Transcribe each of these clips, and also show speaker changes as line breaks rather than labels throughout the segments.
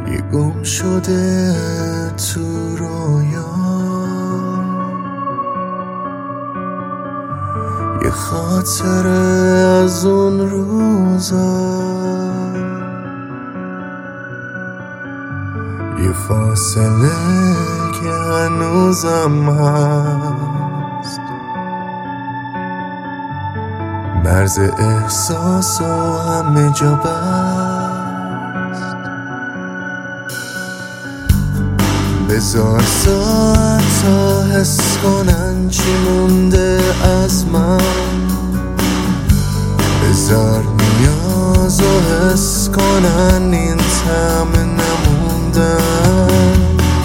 یه گم شده تو رویا، یه خاطره از اون روزا، یه فاصله که هنوزم هست، مرز احساس و همه جا بست. بذار ساعت تا حس کنن چی مونده از من، بذار نیاز و حس کنن این طعم نموندن.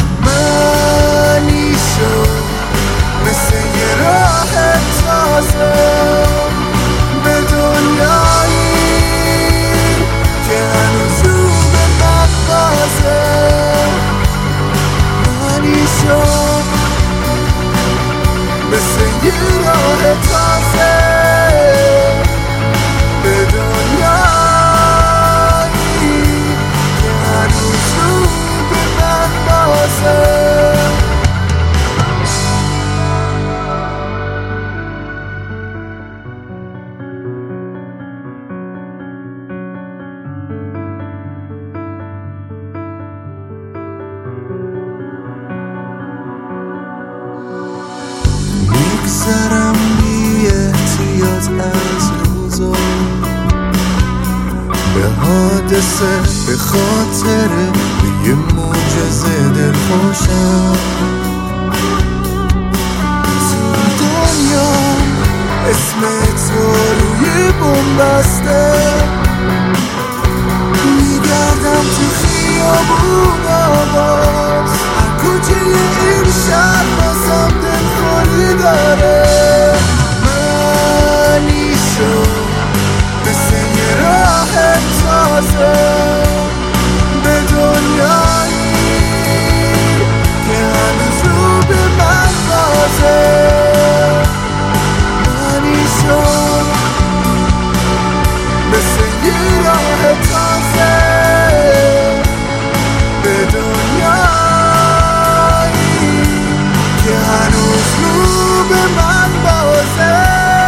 منی شد مثل یه راه تازه به دنیایی که هنوز رو به من بازه. منی شد مثل یه راه تازه به دنیایی که هنوز رو به من بازه. میگذرم بی احتیاط از روزا، به حادثه، به خاطره، به یه معجزه دلخوشم. تو دنیا اسم تو روی بوم بسته، میگردم تو خیابون آواز، هر کوچه این شهر بازم دلخوری داره. منی شد مثل یه راه تازه به دنیایی که هنوز رو به من بازه. منی شد مثل یه راه تازه به دنیایی که هنوز رو به من بازه.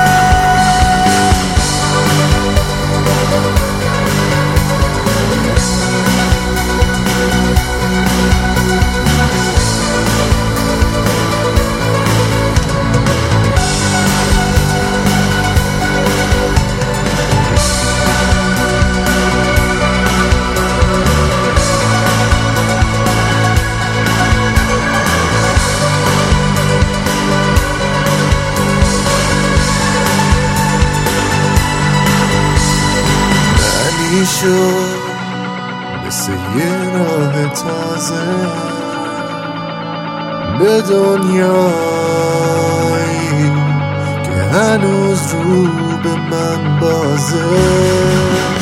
شد مثل یه راه تازه به دنیایی که هنوز رو به من بازه.